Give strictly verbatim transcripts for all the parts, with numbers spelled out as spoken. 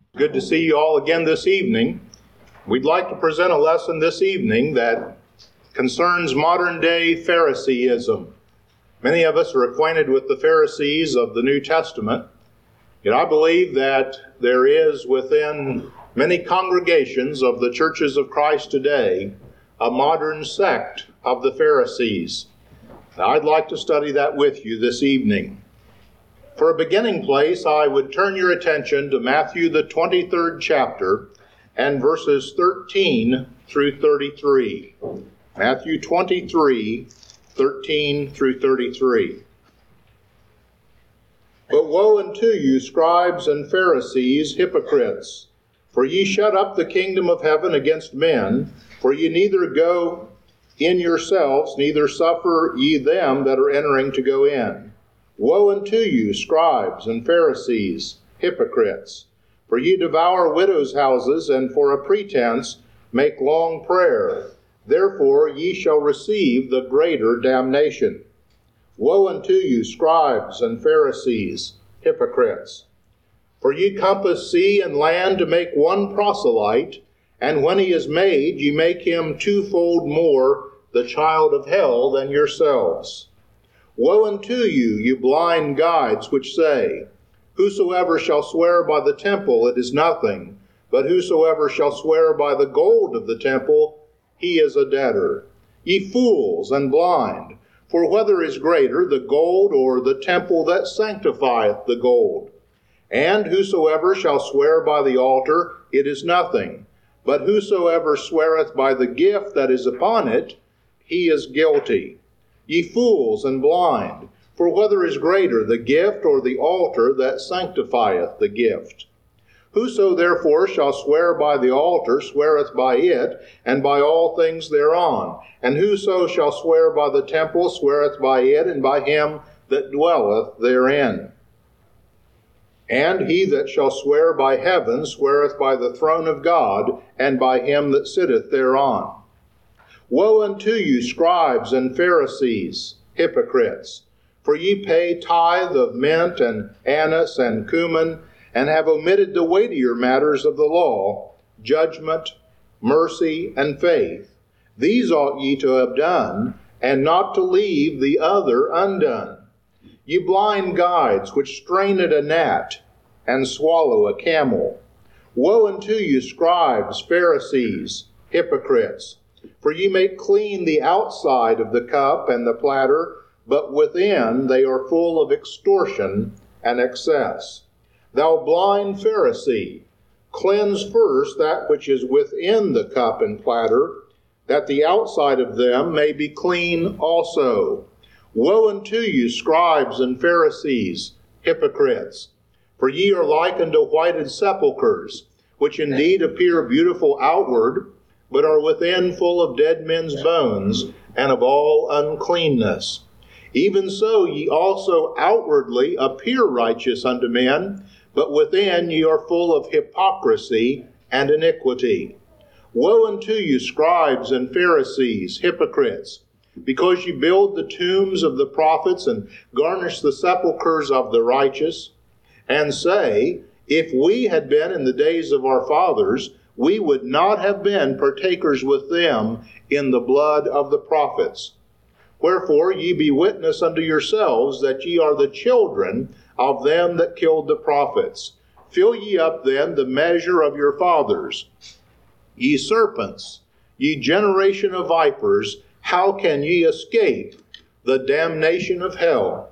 Good to see you all again this evening. We'd like to present a lesson this evening that concerns modern-day Phariseeism. Many of us are acquainted with the Pharisees of the New Testament, yet I believe that there is within many congregations of the churches of Christ today a modern sect of the Pharisees. Now, I'd like to study that with you this evening. For a beginning place, I would turn your attention to Matthew, the twenty-third chapter, and verses thirteen through thirty-three. Matthew twenty-three, thirteen through thirty-three. But woe unto you, scribes and Pharisees, hypocrites! For ye shut up the kingdom of heaven against men, for ye neither go in yourselves, neither suffer ye them that are entering to go in. Woe unto you, scribes and Pharisees, hypocrites! For ye devour widows' houses, and for a pretense make long prayer. Therefore ye shall receive the greater damnation. Woe unto you, scribes and Pharisees, hypocrites! For ye compass sea and land to make one proselyte, and when he is made, ye make him twofold more the child of hell than yourselves. Woe unto you, you blind guides, which say, Whosoever shall swear by the temple, it is nothing, but whosoever shall swear by the gold of the temple, he is a debtor. Ye fools and blind, for whether is greater, the gold or the temple that sanctifieth the gold? And whosoever shall swear by the altar, it is nothing, but whosoever sweareth by the gift that is upon it, he is guilty. Ye fools and blind, for whether is greater, the gift or the altar that sanctifieth the gift? Whoso therefore shall swear by the altar sweareth by it, and by all things thereon. And whoso shall swear by the temple sweareth by it, and by him that dwelleth therein. And he that shall swear by heaven sweareth by the throne of God, and by him that sitteth thereon. Woe unto you, scribes and Pharisees, hypocrites! For ye pay tithe of mint and anise and cumin, and have omitted the weightier matters of the law, judgment, mercy, and faith. These ought ye to have done, and not to leave the other undone. Ye blind guides, which strain at a gnat, and swallow a camel. Woe unto you, scribes, Pharisees, hypocrites! For ye make clean the outside of the cup and the platter, but within they are full of extortion and excess. Thou blind Pharisee, cleanse first that which is within the cup and platter, that the outside of them may be clean also. Woe unto you, scribes and Pharisees, hypocrites! For ye are like unto whited sepulchres, which indeed appear beautiful outward, but are within full of dead men's bones, and of all uncleanness. Even so ye also outwardly appear righteous unto men, but within ye are full of hypocrisy and iniquity. Woe unto you, scribes and Pharisees, hypocrites! Because ye build the tombs of the prophets, and garnish the sepulchres of the righteous, and say, If we had been in the days of our fathers, we would not have been partakers with them in the blood of the prophets. Wherefore ye be witness unto yourselves that ye are the children of them that killed the prophets. Fill ye up then the measure of your fathers. Ye serpents, ye generation of vipers, how can ye escape the damnation of hell?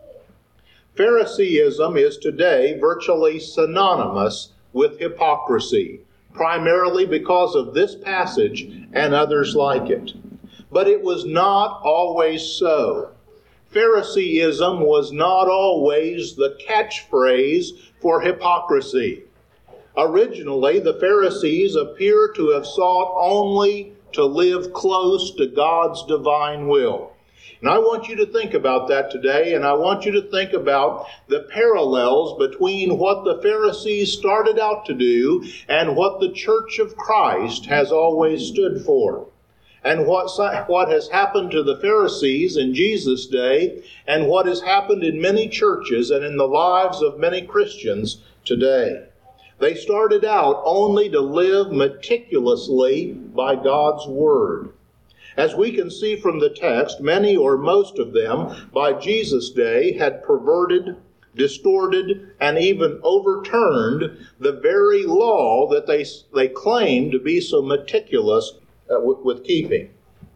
Phariseeism is today virtually synonymous with hypocrisy, primarily because of this passage and others like it. But it was not always so. Phariseeism was not always the catchphrase for hypocrisy. Originally, the Pharisees appear to have sought only to live close to God's divine will. And I want you to think about that today, and I want you to think about the parallels between what the Pharisees started out to do and what the Church of Christ has always stood for. And what, what has happened to the Pharisees in Jesus' day, and what has happened in many churches and in the lives of many Christians today. They started out only to live meticulously by God's Word. As we can see from the text, many or most of them by Jesus' day had perverted, distorted, and even overturned the very law that they, they claimed to be so meticulous uh, with, with keeping.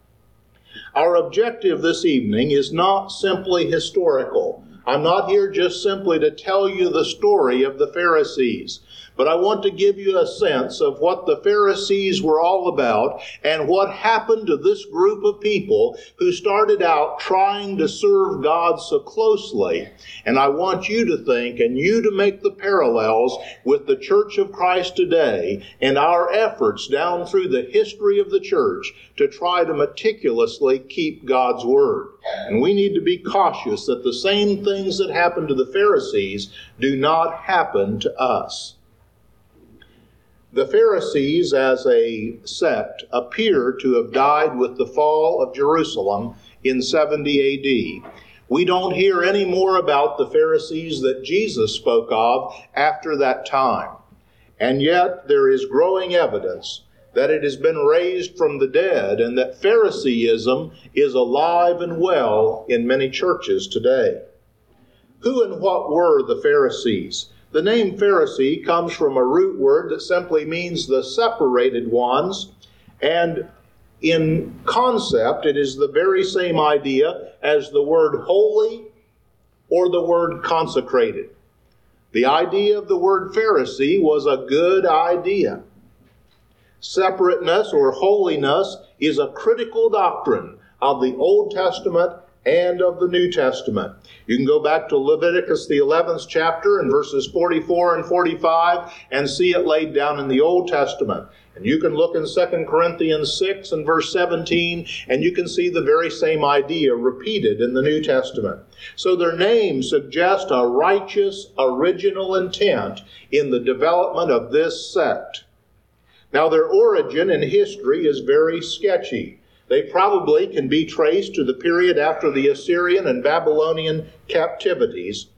Our objective this evening is not simply historical. I'm not here just simply to tell you the story of the Pharisees, but I want to give you a sense of what the Pharisees were all about and what happened to this group of people who started out trying to serve God so closely. And I want you to think and you to make the parallels with the Church of Christ today and our efforts down through the history of the church to try to meticulously keep God's Word. And we need to be cautious that the same things that happened to the Pharisees do not happen to us. The Pharisees as a sect appear to have died with the fall of Jerusalem in seventy A D. We don't hear any more about the Pharisees that Jesus spoke of after that time. And yet there is growing evidence that it has been raised from the dead and that Phariseeism is alive and well in many churches today. Who and what were the Pharisees? The name Pharisee comes from a root word that simply means the separated ones, and in concept it is the very same idea as the word holy or the word consecrated. The idea of the word Pharisee was a good idea. Separateness or holiness is a critical doctrine of the Old Testament and of the New Testament. You can go back to Leviticus, the eleventh chapter, and verses forty-four and forty-five, and see it laid down in the Old Testament. And you can look in Second Corinthians six and verse seventeen, and you can see the very same idea repeated in the New Testament. So their names suggest a righteous, original intent in the development of this sect. Now, their origin in history is very sketchy. They probably can be traced to the period after the Assyrian and Babylonian captivities,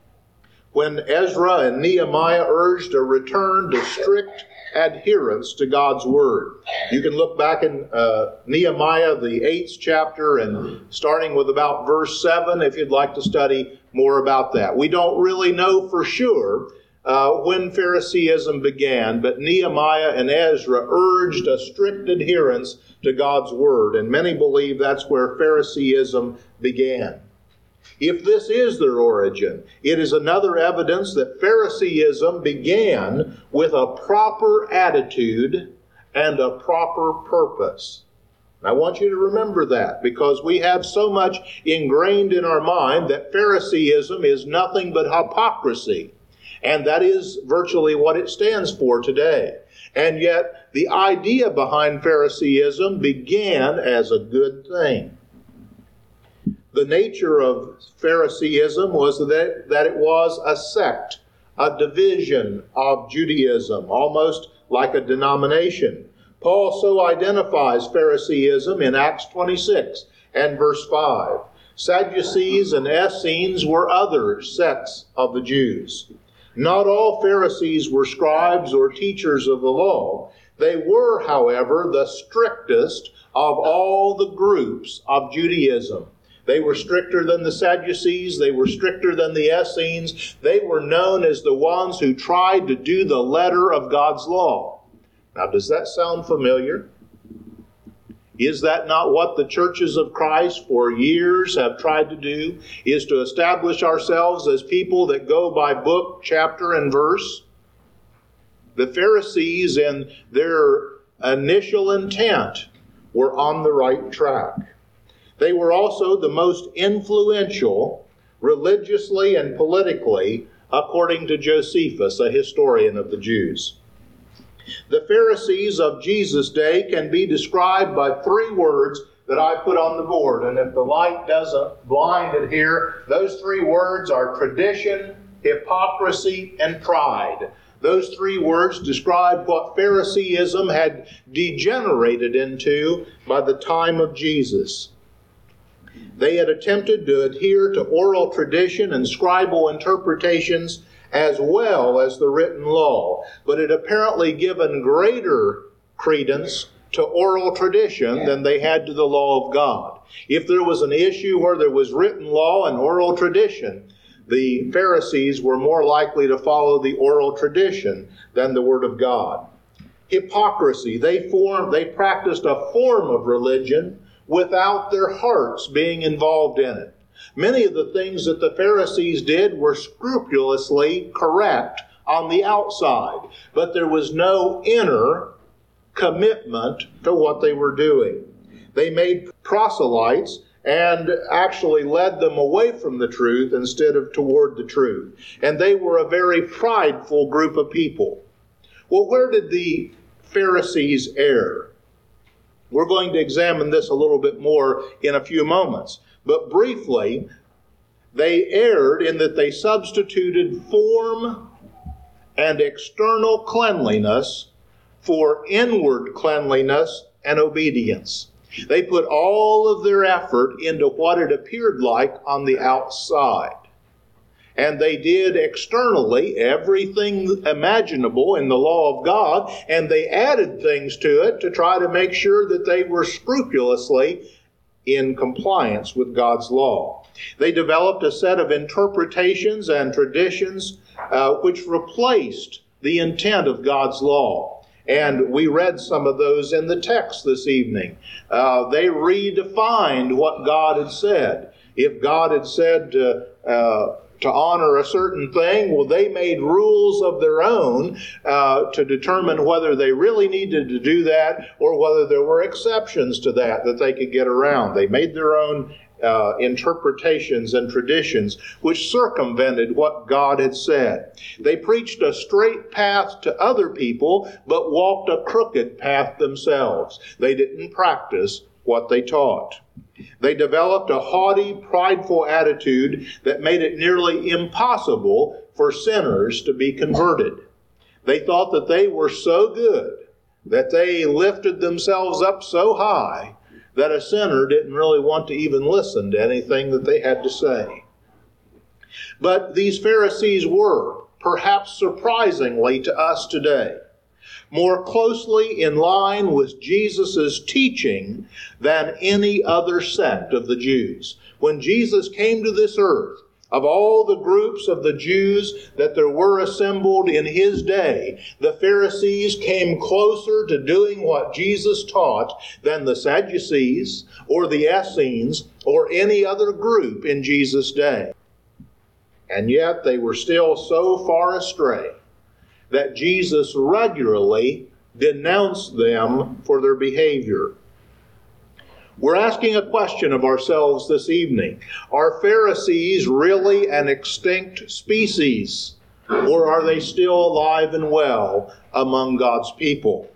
when Ezra and Nehemiah urged a return to strict adherence to God's Word. You can look back in uh, Nehemiah, the eighth chapter, and starting with about verse seven, if you'd like to study more about that. We don't really know for sure Uh, when Phariseeism began, but Nehemiah and Ezra urged a strict adherence to God's Word, and many believe that's where Phariseeism began. If this is their origin, it is another evidence that Phariseeism began with a proper attitude and a proper purpose. I want you to remember that, because we have so much ingrained in our mind that Phariseeism is nothing but hypocrisy. And that is virtually what it stands for today. And yet, the idea behind Phariseeism began as a good thing. The nature of Phariseeism was that, that it was a sect, a division of Judaism, almost like a denomination. Paul so identifies Phariseeism in Acts twenty-six and verse five. Sadducees and Essenes were other sects of the Jews. Not all Pharisees were scribes or teachers of the law. They were, however, the strictest of all the groups of Judaism. They were stricter than the Sadducees. They were stricter than the Essenes. They were known as the ones who tried to do the letter of God's law. Now, does that sound familiar? Is that not what the churches of Christ for years have tried to do? Is to establish ourselves as people that go by book, chapter, and verse? The Pharisees, in their initial intent, were on the right track. They were also the most influential, religiously and politically, according to Josephus, a historian of the Jews. The Pharisees of Jesus' day can be described by three words that I put on the board. And if the light doesn't blind it here, those three words are tradition, hypocrisy, and pride. Those three words describe what Phariseeism had degenerated into by the time of Jesus. They had attempted to adhere to oral tradition and scribal interpretations as well as the written law, but had apparently given greater credence to oral tradition than they had to the law of God. If there was an issue where there was written law and oral tradition, the Pharisees were more likely to follow the oral tradition than the Word of God. Hypocrisy. They formed, they practiced a form of religion without their hearts being involved in it. Many of the things that the Pharisees did were scrupulously correct on the outside, but there was no inner commitment to what they were doing. They made proselytes and actually led them away from the truth instead of toward the truth. And they were a very prideful group of people. Well, where did the Pharisees err? We're going to examine this a little bit more in a few moments. But briefly, they erred in that they substituted form and external cleanliness for inward cleanliness and obedience. They put all of their effort into what it appeared like on the outside. And they did externally everything imaginable in the law of God, and they added things to it to try to make sure that they were scrupulously in compliance with God's law. They developed a set of interpretations and traditions uh, which replaced the intent of God's law. And we read some of those in the text this evening. Uh, they redefined what God had said. If God had said to, uh, to honor a certain thing, well, they made rules of their own uh, to determine whether they really needed to do that or whether there were exceptions to that that they could get around. They made their own Uh, interpretations and traditions which circumvented what God had said. They preached a straight path to other people, but walked a crooked path themselves. They didn't practice what they taught. They developed a haughty, prideful attitude that made it nearly impossible for sinners to be converted. They thought that they were so good, that they lifted themselves up so high, that a sinner didn't really want to even listen to anything that they had to say. But these Pharisees were, perhaps surprisingly to us today, more closely in line with Jesus' teaching than any other sect of the Jews. When Jesus came to this earth, of all the groups of the Jews that there were assembled in his day, the Pharisees came closer to doing what Jesus taught than the Sadducees or the Essenes or any other group in Jesus' day. And yet they were still so far astray that Jesus regularly denounced them for their behavior. We're asking a question of ourselves this evening. Are Pharisees really an extinct species, or are they still alive and well among God's people?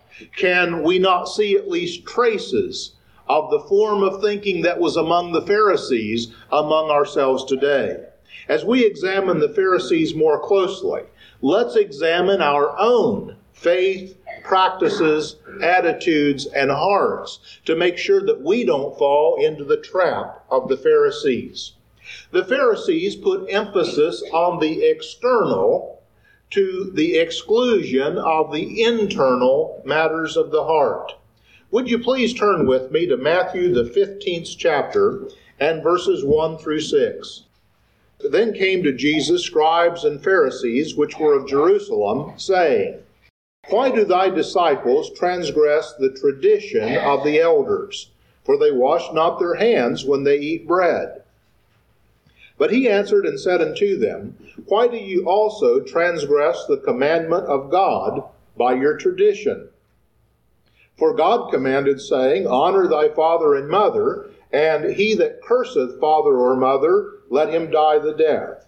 Can we not see at least traces of the form of thinking that was among the Pharisees among ourselves today? As we examine the Pharisees more closely, let's examine our own faith, practices, attitudes, and hearts to make sure that we don't fall into the trap of the Pharisees. The Pharisees put emphasis on the external to the exclusion of the internal matters of the heart. Would you please turn with me to Matthew, the fifteenth chapter, and verses one through six. Then came to Jesus scribes and Pharisees, which were of Jerusalem, saying, Why do thy disciples transgress the tradition of the elders? For they wash not their hands when they eat bread. But he answered and said unto them, Why do you also transgress the commandment of God by your tradition? For God commanded, saying, Honor thy father and mother, and he that curseth father or mother, let him die the death.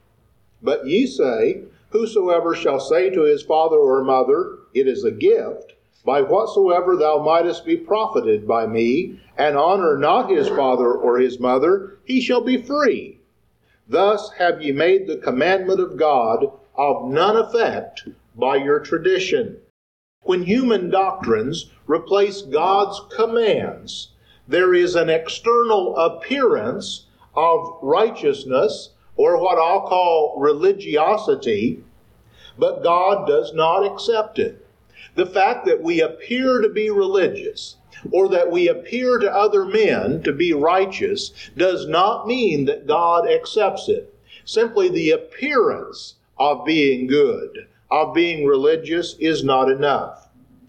But ye say, Whosoever shall say to his father or mother, It is a gift, by whatsoever thou mightest be profited by me, and honor not his father or his mother, he shall be free. Thus have ye made the commandment of God of none effect by your tradition. When human doctrines replace God's commands, there is an external appearance of righteousness or what I'll call religiosity, but God does not accept it. The fact that we appear to be religious, or that we appear to other men to be righteous, does not mean that God accepts it. Simply the appearance of being good, of being religious, is not enough.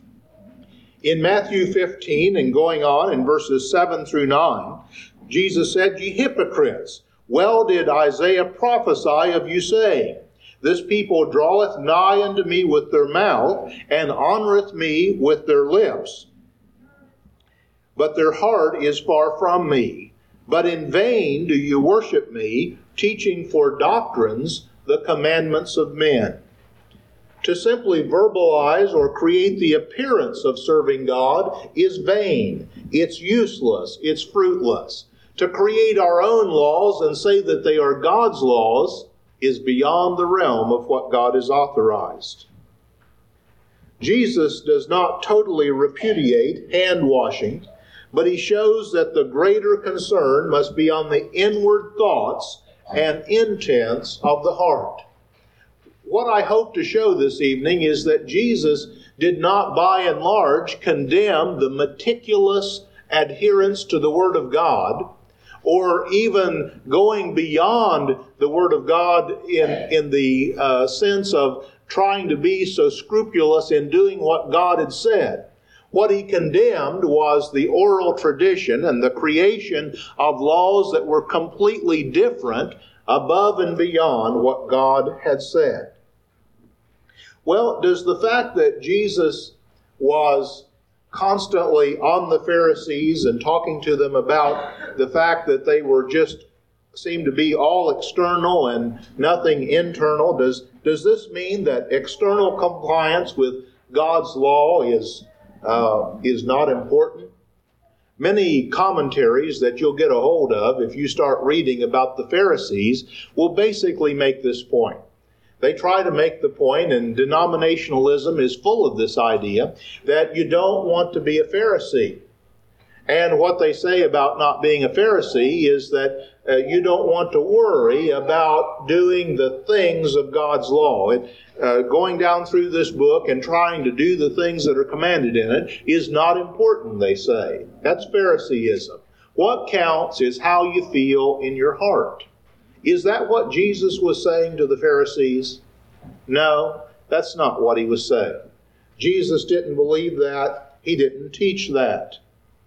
In Matthew fifteen, and going on in verses seven through nine, Jesus said, "Ye hypocrites, well did Isaiah prophesy of you, saying, This people draweth nigh unto me with their mouth, and honoreth me with their lips. But their heart is far from me. But in vain do you worship me, teaching for doctrines the commandments of men." To simply verbalize or create the appearance of serving God is vain. It's useless. It's fruitless. To create our own laws and say that they are God's laws is beyond the realm of what God has authorized. Jesus does not totally repudiate hand washing, but he shows that the greater concern must be on the inward thoughts and intents of the heart. What I hope to show this evening is that Jesus did not by and large condemn the meticulous adherence to the Word of God, or even going beyond the Word of God in, in the uh, sense of trying to be so scrupulous in doing what God had said. What he condemned was the oral tradition and the creation of laws that were completely different, above and beyond what God had said. Well, does the fact that Jesus was constantly on the Pharisees and talking to them about the fact that they were just, seemed to be all external and nothing internal, does, does this mean that external compliance with God's law is, uh, is not important? Many commentaries that you'll get a hold of if you start reading about the Pharisees will basically make this point. They try to make the point, and denominationalism is full of this idea, that you don't want to be a Pharisee. And what they say about not being a Pharisee is that uh, you don't want to worry about doing the things of God's law. It, uh, going down through this book and trying to do the things that are commanded in it is not important, they say. That's Phariseeism. What counts is how you feel in your heart. Is that what Jesus was saying to the Pharisees? No, that's not what he was saying. Jesus didn't believe that. He didn't teach that.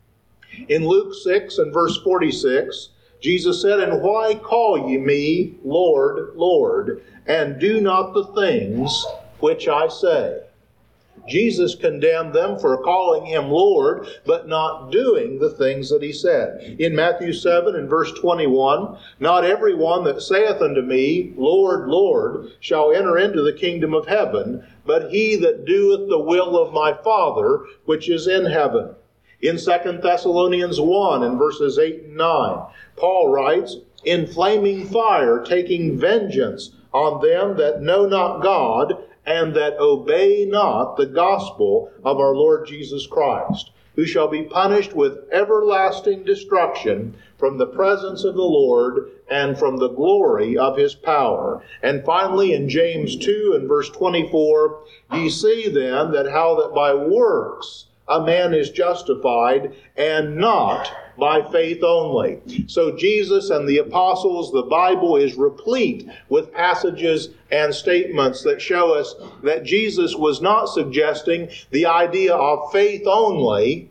In Luke six and verse forty-six, Jesus said, "And why call ye me Lord, Lord, and do not the things which I say?" Jesus condemned them for calling him Lord, but not doing the things that he said. In Matthew seven and verse twenty-one, "Not every one that saith unto me, Lord, Lord, shall enter into the kingdom of heaven, but he that doeth the will of my Father which is in heaven." In Second Thessalonians one and verses eight and nine, Paul writes, "In flaming fire taking vengeance on them that know not God, and that obey not the gospel of our Lord Jesus Christ, who shall be punished with everlasting destruction from the presence of the Lord and from the glory of his power." And finally in James two and verse twenty-four, "Ye see then that how that by works a man is justified, and not by faith only." So Jesus and the apostles, the Bible is replete with passages and statements that show us that Jesus was not suggesting the idea of faith only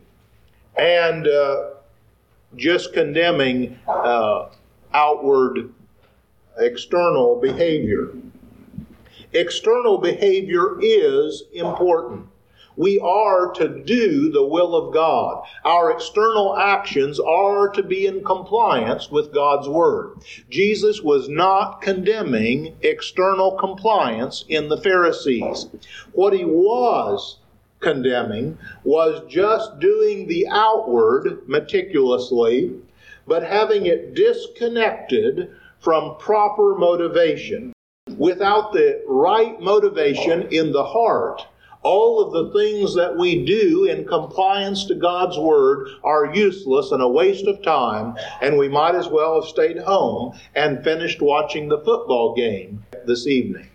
and uh, just condemning uh, outward external behavior. External behavior is important. We are to do the will of God. Our external actions are to be in compliance with God's Word. Jesus was not condemning external compliance in the Pharisees. What he was condemning was just doing the outward meticulously, but having it disconnected from proper motivation. Without the right motivation in the heart, All of the things that we do in compliance to God's Word are useless and a waste of time, and we might as well have stayed home and finished watching the football game this evening.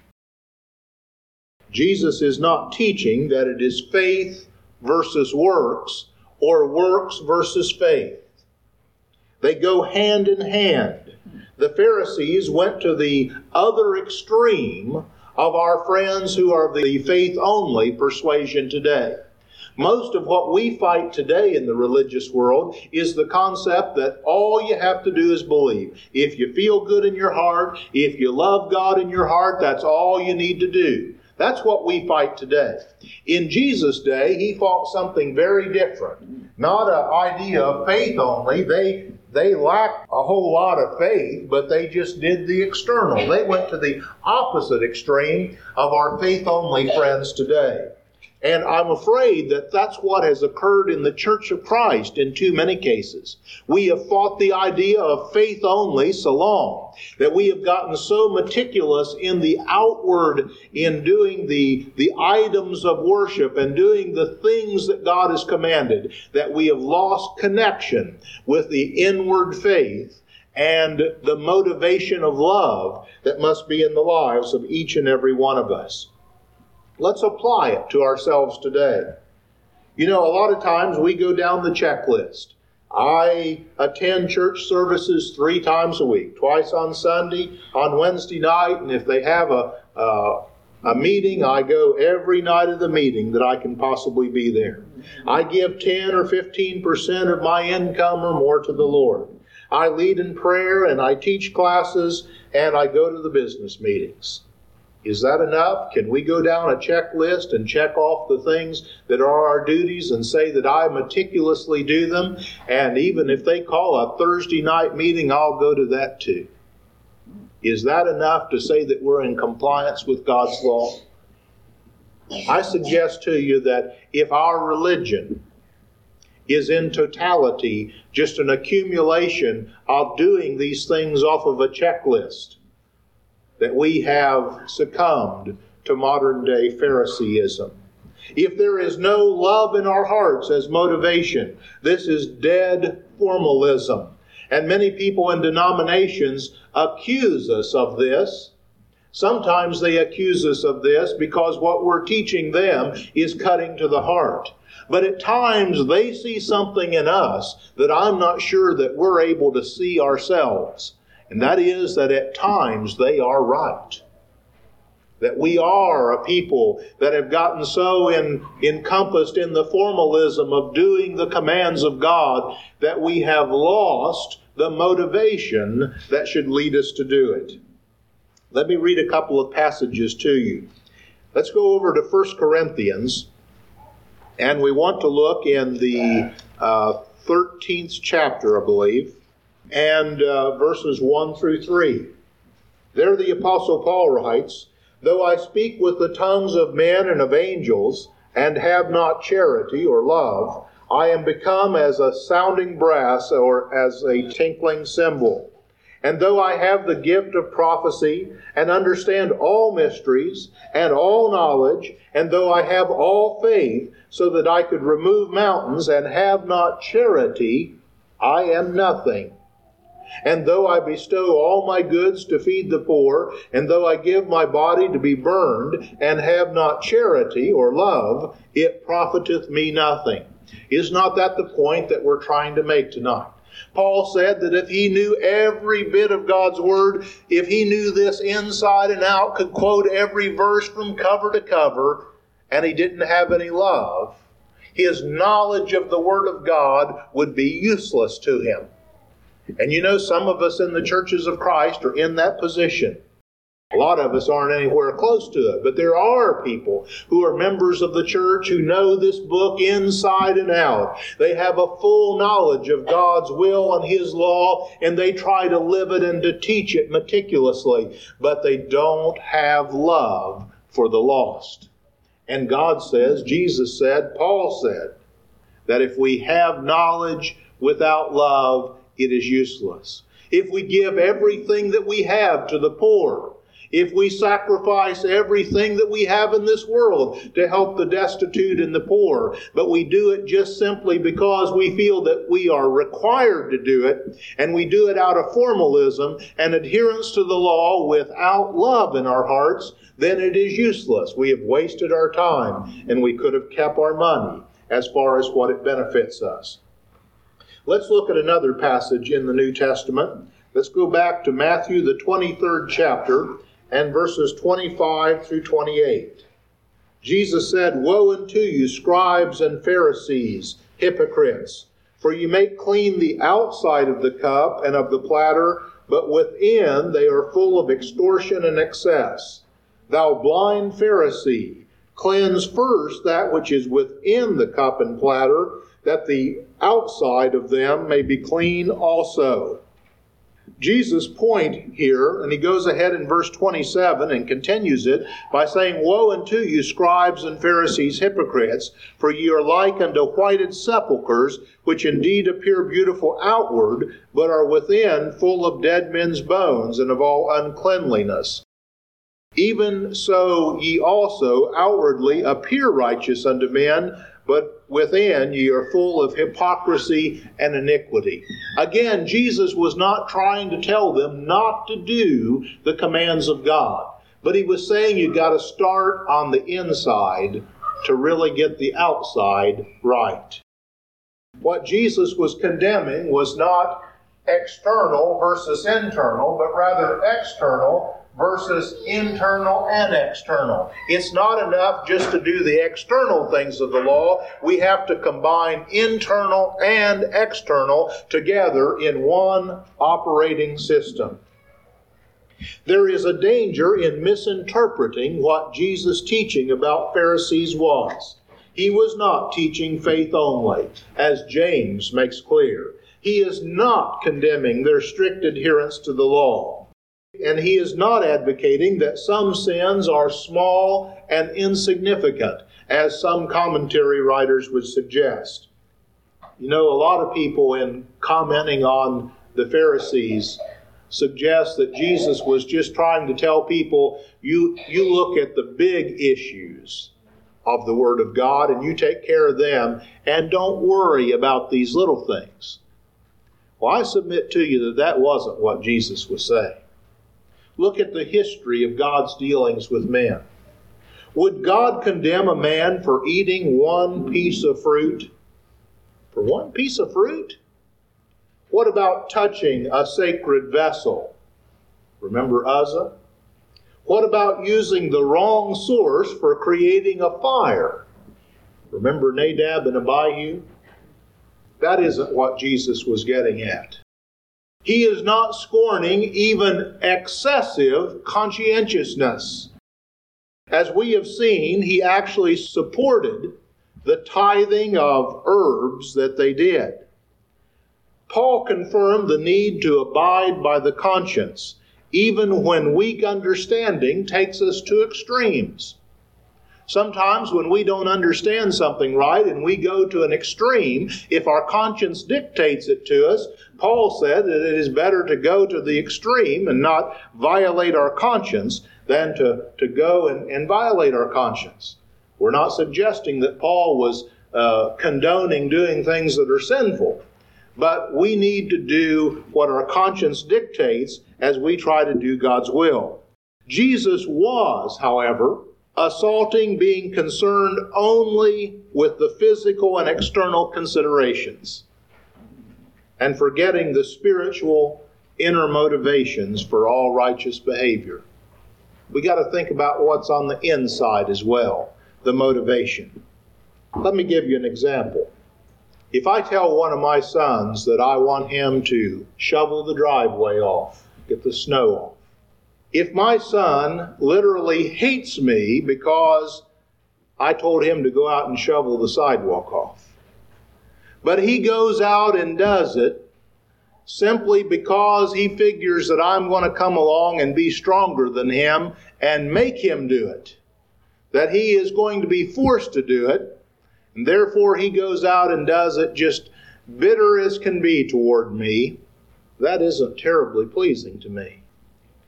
Jesus is not teaching that it is faith versus works or works versus faith. They go hand in hand. The Pharisees went to the other extreme of our friends who are the faith-only persuasion today. Most of what we fight today in the religious world is the concept that all you have to do is believe. If you feel good in your heart, if you love God in your heart, that's all you need to do. That's what we fight today. In Jesus' day, he fought something very different. Not an idea of faith only. They They lacked a whole lot of faith, but they just did the external. They went to the opposite extreme of our faith-only friends today. And I'm afraid that that's what has occurred in the Church of Christ in too many cases. We have fought the idea of faith only so long that we have gotten so meticulous in the outward, in doing the, the items of worship and doing the things that God has commanded, that we have lost connection with the inward faith and the motivation of love that must be in the lives of each and every one of us. Let's apply it to ourselves today. You know, a lot of times we go down the checklist. I attend church services three times a week, twice on Sunday, on Wednesday night, and if they have a, a, a meeting, I go every night of the meeting that I can possibly be there. I give ten or fifteen percent of my income or more to the Lord. I lead in prayer and I teach classes and I go to the business meetings. Is that enough? Can we go down a checklist and check off the things that are our duties and say that I meticulously do them? And even if they call a Thursday night meeting, I'll go to that too. Is that enough to say that we're in compliance with God's law? I suggest to you that if our religion is in totality just an accumulation of doing these things off of a checklist, that we have succumbed to modern-day Phariseeism. If there is no love in our hearts as motivation, this is dead formalism. And many people in denominations accuse us of this. Sometimes they accuse us of this because what we're teaching them is cutting to the heart. But at times they see something in us that I'm not sure that we're able to see ourselves. And that is that at times they are right. That we are a people that have gotten so in, encompassed in the formalism of doing the commands of God that we have lost the motivation that should lead us to do it. Let me read a couple of passages to you. Let's go over to First Corinthians, and we want to look in the uh, thirteenth chapter, I believe, and uh, verses one through three. There the Apostle Paul writes, "Though I speak with the tongues of men and of angels, and have not charity or love, I am become as a sounding brass or as a tinkling cymbal. And though I have the gift of prophecy, and understand all mysteries, and all knowledge, and though I have all faith, so that I could remove mountains, and have not charity, I am nothing. And though I bestow all my goods to feed the poor, and though I give my body to be burned, and have not charity or love, it profiteth me nothing." Is not that the point that we're trying to make tonight? Paul said that if he knew every bit of God's Word, if he knew this inside and out, could quote every verse from cover to cover, and he didn't have any love, his knowledge of the Word of God would be useless to him. And you know, some of us in the churches of Christ are in that position. A lot of us aren't anywhere close to it, but there are people who are members of the church who know this book inside and out. They have a full knowledge of God's will and His law, and they try to live it and to teach it meticulously, but they don't have love for the lost. And God says, Jesus said, Paul said, that if we have knowledge without love, it is useless. If we give everything that we have to the poor, if we sacrifice everything that we have in this world to help the destitute and the poor, but we do it just simply because we feel that we are required to do it, and we do it out of formalism and adherence to the law without love in our hearts, then it is useless. We have wasted our time, and we could have kept our money as far as what it benefits us. Let's look at another passage in the New Testament. Let's go back to Matthew, the twenty-third chapter, and verses twenty-five through twenty-eight. Jesus said, "Woe unto you, scribes and Pharisees, hypocrites! For you make clean the outside of the cup and of the platter, but within they are full of extortion and excess. Thou blind Pharisee, cleanse first that which is within the cup and platter, that the outside of them may be clean also." Jesus' point here, and he goes ahead in verse twenty-seven and continues it by saying, "Woe unto you, scribes and Pharisees, hypocrites! For ye are like unto whited sepulchres, which indeed appear beautiful outward, but are within full of dead men's bones and of all uncleanliness. Even so ye also outwardly appear righteous unto men, but within ye are full of hypocrisy and iniquity." Again, Jesus was not trying to tell them not to do the commands of God, but he was saying you got to start on the inside to really get the outside right. What Jesus was condemning was not external versus internal, but rather external versus internal and external. It's not enough just to do the external things of the law. We have to combine internal and external together in one operating system. There is a danger in misinterpreting what Jesus' teaching about Pharisees was. He was not teaching faith only, as James makes clear. He is not condemning their strict adherence to the law. And he is not advocating that some sins are small and insignificant, as some commentary writers would suggest. You know, a lot of people in commenting on the Pharisees suggest that Jesus was just trying to tell people, you, you look at the big issues of the Word of God and you take care of them and don't worry about these little things. Well, I submit to you that that wasn't what Jesus was saying. Look at the history of God's dealings with men. Would God condemn a man for eating one piece of fruit? For one piece of fruit? What about touching a sacred vessel? Remember Uzzah? What about using the wrong source for creating a fire? Remember Nadab and Abihu? That isn't what Jesus was getting at. He is not scorning even excessive conscientiousness. As we have seen, he actually supported the tithing of herbs that they did. Paul confirmed the need to abide by the conscience, even when weak understanding takes us to extremes. Sometimes when we don't understand something right and we go to an extreme, if our conscience dictates it to us, Paul said that it is better to go to the extreme and not violate our conscience than to, to go and, and violate our conscience. We're not suggesting that Paul was uh, condoning doing things that are sinful, but we need to do what our conscience dictates as we try to do God's will. Jesus was, however, assaulting being concerned only with the physical and external considerations and forgetting the spiritual inner motivations for all righteous behavior. We got to think about what's on the inside as well, the motivation. Let me give you an example. If I tell one of my sons that I want him to shovel the driveway off, get the snow off, if my son literally hates me because I told him to go out and shovel the sidewalk off, but he goes out and does it simply because he figures that I'm going to come along and be stronger than him and make him do it, that he is going to be forced to do it, and therefore he goes out and does it just bitter as can be toward me, that isn't terribly pleasing to me.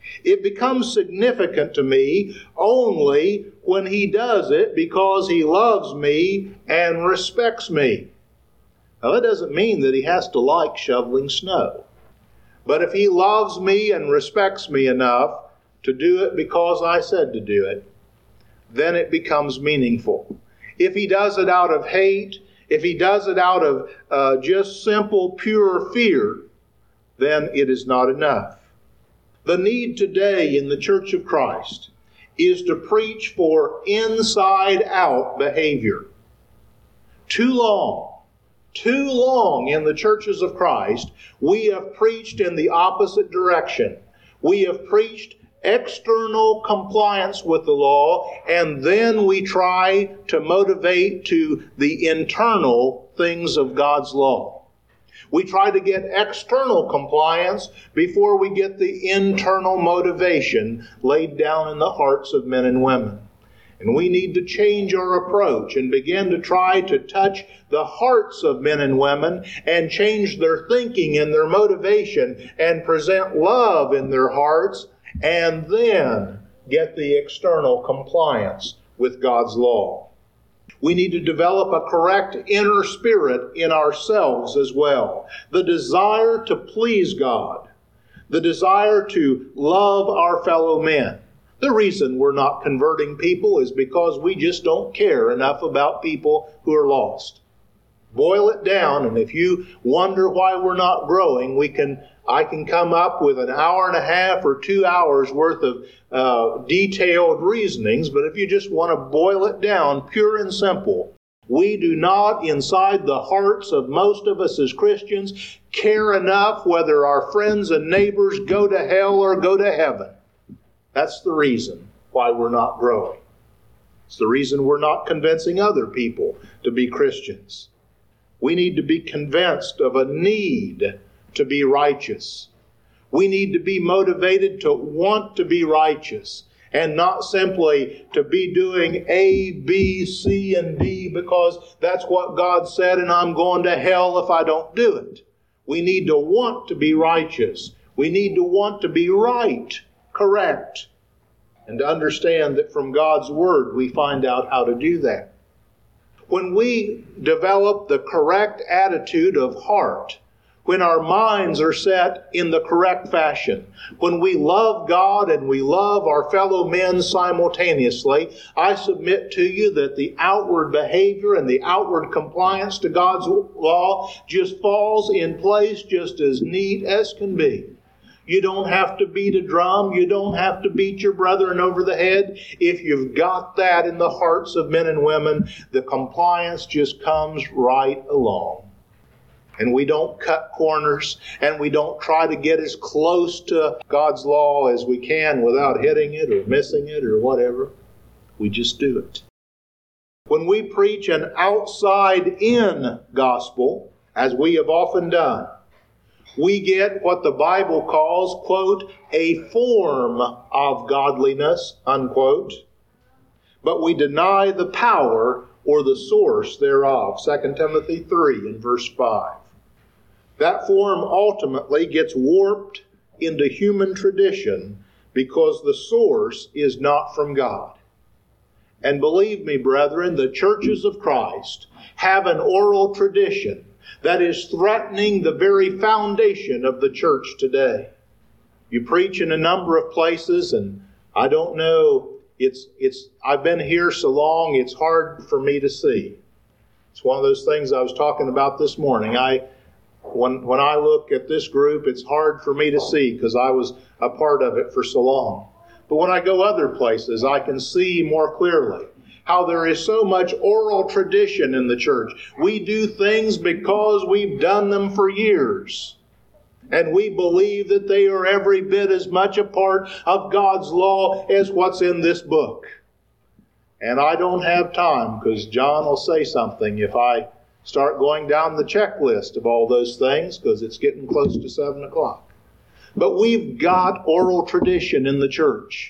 It becomes significant to me only when he does it because he loves me and respects me. Now, that doesn't mean that he has to like shoveling snow. But if he loves me and respects me enough to do it because I said to do it, then it becomes meaningful. If he does it out of hate, if he does it out of uh, just simple, pure fear, then it is not enough. The need today in the Church of Christ is to preach for inside-out behavior. Too long, too long in the churches of Christ, we have preached in the opposite direction. We have preached external compliance with the law, and then we try to motivate to the internal things of God's law. We try to get external compliance before we get the internal motivation laid down in the hearts of men and women. And we need to change our approach and begin to try to touch the hearts of men and women and change their thinking and their motivation and present love in their hearts, and then get the external compliance with God's law. We need to develop a correct inner spirit in ourselves as well. The desire to please God. The desire to love our fellow men. The reason we're not converting people is because we just don't care enough about people who are lost. Boil it down, and if you wonder why we're not growing, we can I can come up with an hour and a half or two hours worth of uh, detailed reasonings, but if you just want to boil it down, pure and simple, we do not, inside the hearts of most of us as Christians, care enough whether our friends and neighbors go to hell or go to heaven. That's the reason why we're not growing. It's the reason we're not convincing other people to be Christians. We need to be convinced of a need to be righteous. We need to be motivated to want to be righteous and not simply to be doing A, B, C, and D because that's what God said and I'm going to hell if I don't do it. We need to want to be righteous. We need to want to be right, correct, and to understand that from God's Word we find out how to do that. When we develop the correct attitude of heart, when our minds are set in the correct fashion, when we love God and we love our fellow men simultaneously, I submit to you that the outward behavior and the outward compliance to God's law just falls in place just as neat as can be. You don't have to beat a drum. You don't have to beat your brethren over the head. If you've got that in the hearts of men and women, the compliance just comes right along. And we don't cut corners, and we don't try to get as close to God's law as we can without hitting it or missing it or whatever. We just do it. When we preach an outside-in gospel, as we have often done, we get what the Bible calls, quote, a form of godliness, unquote, but we deny the power or the source thereof. Second Timothy three and verse five. That form ultimately gets warped into human tradition because the source is not from God. And believe me, brethren, the churches of Christ have an oral tradition that is threatening the very foundation of the church today. You preach in a number of places, and I don't know, it's it's I've been here so long, it's hard for me to see. It's one of those things I was talking about this morning. I when when I look at this group, it's hard for me to see because I was a part of it for so long. But when I go other places, I can see more clearly how there is so much oral tradition in the church. We do things because we've done them for years. And we believe that they are every bit as much a part of God's law as what's in this book. And I don't have time because John will say something if I start going down the checklist of all those things because it's getting close to seven o'clock. But we've got oral tradition in the church.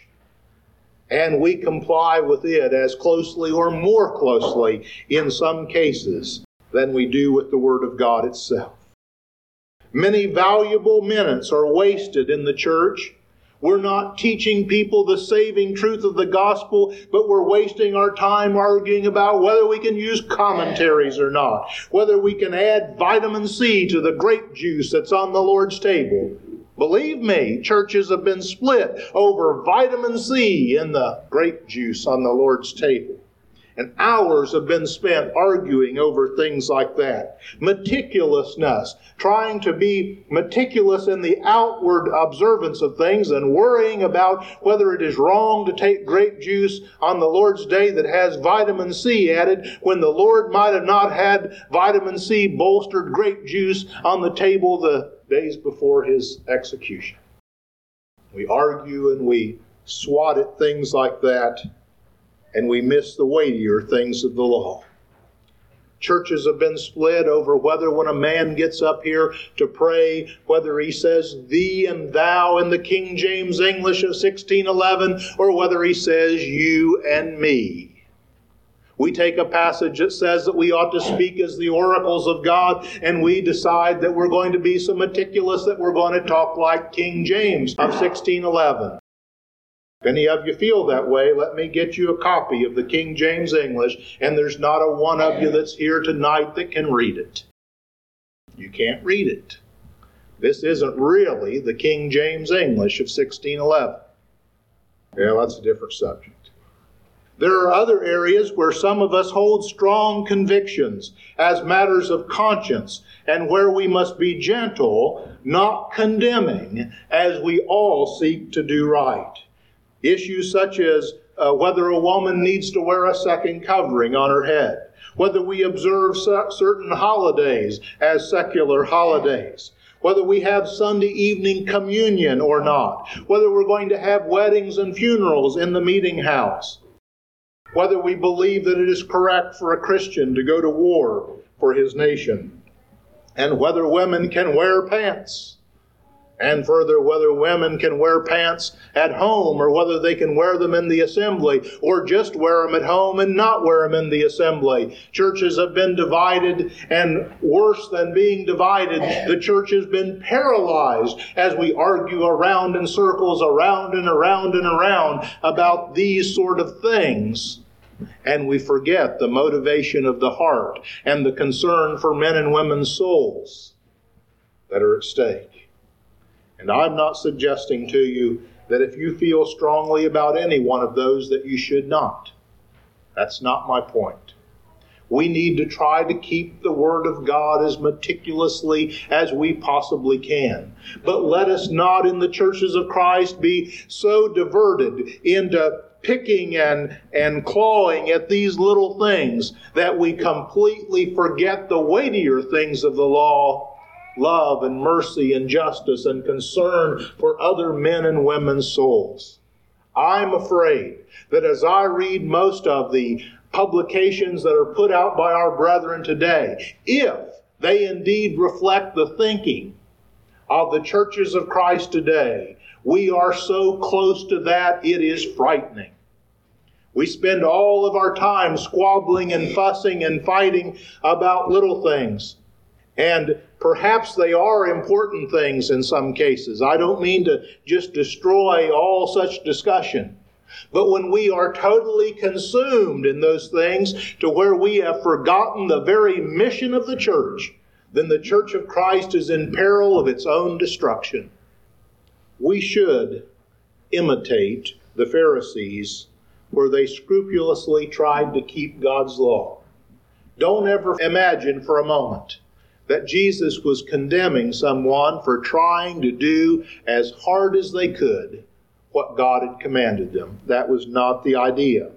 And we comply with it as closely or more closely in some cases than we do with the Word of God itself. Many valuable minutes are wasted in the church We're not teaching people the saving truth of the gospel, but we're wasting our time arguing about whether we can use commentaries or not, whether we can add vitamin C to the grape juice that's on the Lord's table. Believe me, churches have been split over vitamin C in the grape juice on the Lord's table. And hours have been spent arguing over things like that. Meticulousness, trying to be meticulous in the outward observance of things and worrying about whether it is wrong to take grape juice on the Lord's day that has vitamin C added when the Lord might have not had vitamin C bolstered grape juice on the table the days before His execution. We argue and we swat at things like that, and we miss the weightier things of the law. Churches have been split over whether when a man gets up here to pray, whether he says thee and thou in the King James English of sixteen eleven, or whether he says you and me. We take a passage that says that we ought to speak as the oracles of God, and we decide that we're going to be so meticulous that we're going to talk like King James of sixteen eleven. If any of you feel that way, let me get you a copy of the King James English, and there's not a one of you that's here tonight that can read it. You can't read it. This isn't really the King James English of sixteen eleven. Yeah, that's a different subject. There are other areas where some of us hold strong convictions as matters of conscience, and where we must be gentle, not condemning, as we all seek to do right. Issues such as uh, whether a woman needs to wear a second covering on her head, whether we observe certain holidays as secular holidays, whether we have Sunday evening communion or not, whether we're going to have weddings and funerals in the meeting house, whether we believe that it is correct for a Christian to go to war for his nation, and whether women can wear pants. And further, whether women can wear pants at home or whether they can wear them in the assembly or just wear them at home and not wear them in the assembly. Churches have been divided, and worse than being divided, the church has been paralyzed as we argue around in circles, around and around and around about these sort of things. And we forget the motivation of the heart and the concern for men and women's souls that are at stake. And I'm not suggesting to you that if you feel strongly about any one of those that you should not. That's not my point. We need to try to keep the Word of God as meticulously as we possibly can. But let us not in the churches of Christ be so diverted into picking and, and clawing at these little things that we completely forget the weightier things of the law. Love and mercy and justice and concern for other men and women's souls. I'm afraid that as I read most of the publications that are put out by our brethren today, if they indeed reflect the thinking of the churches of Christ today, we are so close to that it is frightening. We spend all of our time squabbling and fussing and fighting about little things. And perhaps they are important things in some cases. I don't mean to just destroy all such discussion. But when we are totally consumed in those things to where we have forgotten the very mission of the church, then the Church of Christ is in peril of its own destruction. We should imitate the Pharisees where they scrupulously tried to keep God's law. Don't ever imagine for a moment that Jesus was condemning someone for trying to do as hard as they could what God had commanded them. That was not the idea.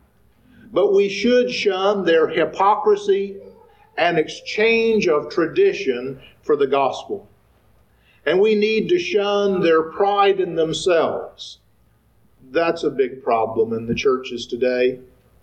But we should shun their hypocrisy and exchange of tradition for the gospel. And we need to shun their pride in themselves. That's a big problem in the churches today.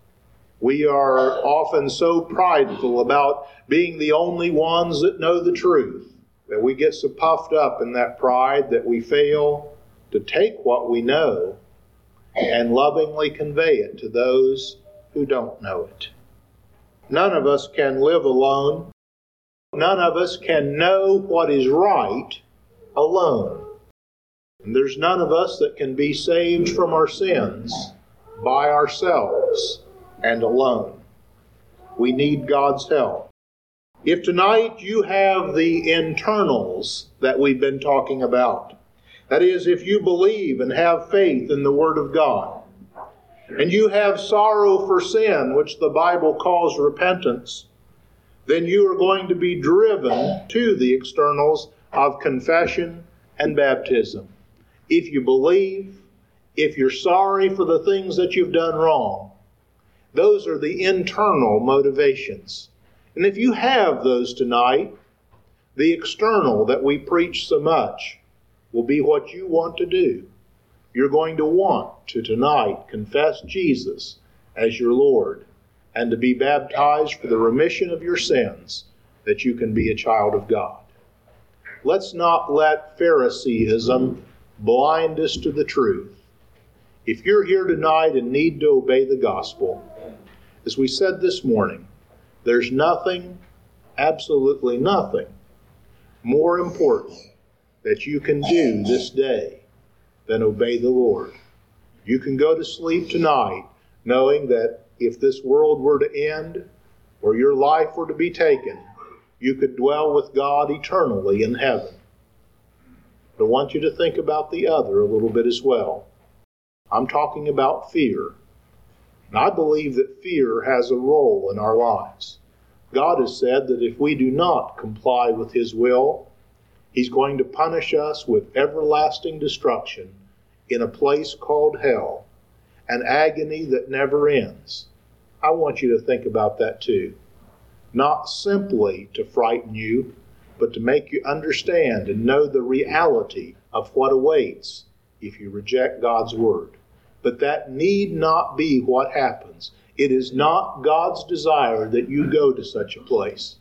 We are often so prideful about being the only ones that know the truth that we get so puffed up in that pride that we fail to take what we know and lovingly convey it to those who don't know it. None of us can live alone. None of us can know what is right alone. And there's none of us that can be saved from our sins by ourselves and alone. We need God's help. If tonight you have the internals that we've been talking about, that is, if you believe and have faith in the Word of God, and you have sorrow for sin, which the Bible calls repentance, then you are going to be driven to the externals of confession and baptism. If you believe, if you're sorry for the things that you've done wrong, those are the internal motivations. And if you have those tonight, the external that we preach so much will be what you want to do. You're going to want to tonight confess Jesus as your Lord and to be baptized for the remission of your sins, that you can be a child of God. Let's not let Phariseeism blind us to the truth. If you're here tonight and need to obey the gospel, as we said this morning, there's nothing, absolutely nothing, more important that you can do this day than obey the Lord. You can go to sleep tonight knowing that if this world were to end or your life were to be taken, you could dwell with God eternally in heaven. But I want you to think about the other a little bit as well. I'm talking about fear. And I believe that fear has a role in our lives. God has said that if we do not comply with His will, He's going to punish us with everlasting destruction in a place called hell, an agony that never ends. I want you to think about that too. Not simply to frighten you, but to make you understand and know the reality of what awaits if you reject God's word. But that need not be what happens. It is not God's desire that you go to such a place.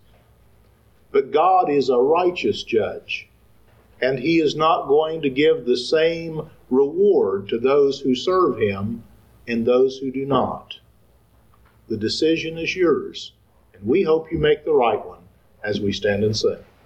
But God is a righteous judge, and He is not going to give the same reward to those who serve Him and those who do not. The decision is yours, and we hope you make the right one as we stand and sing.